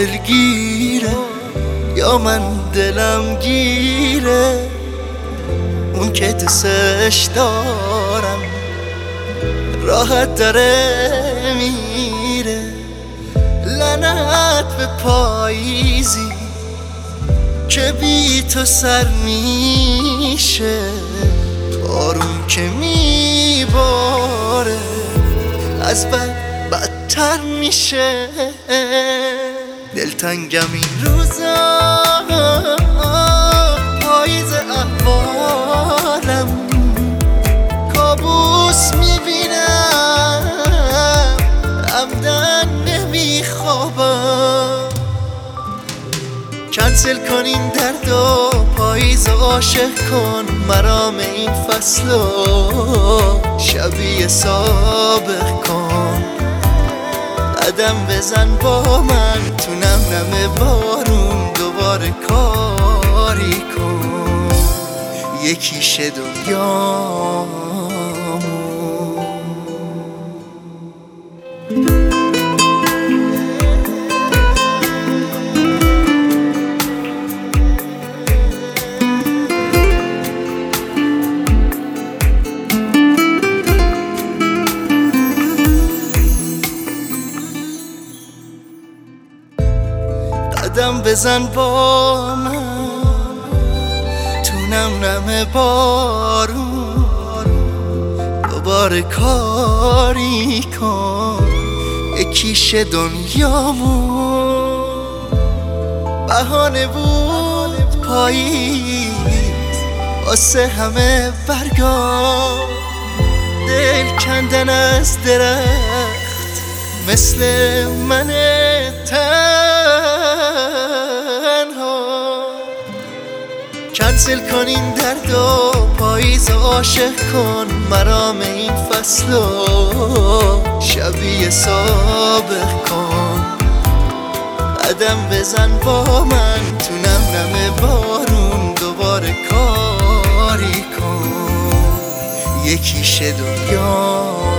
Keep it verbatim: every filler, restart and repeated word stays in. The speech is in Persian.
دلگیره یا من دلم گیره، اون که دوستش دارم راحت داره میره. لعنت به پاییزی که بی تو سر میشه، بارون که میباره از بد بدتر میشه. دلتنگم این روزا، پاییز احوالم کابوس میبینم، عمدن نمیخوابم. کنسل کن این درد و پاییز عاشق کن مرام این فصلو شبیه سابق کن. قدم بزن با من تو نم نم بارون، دوباره کاری کن یکیش دنیامون. قدم بزن با من تو نم نم بارون، دوباره کاری کن یکیش دنیامون. بهانه بود پاییز واسه همه برگا، دل کندن از درخت مثل من تنها. کنسل کن این درد و پاییز عاشق کن مرام این فصلو شبیه سابق کن. قدم بزن با من تو نم نم بارون، دوباره کاری کن یکیش دنیا.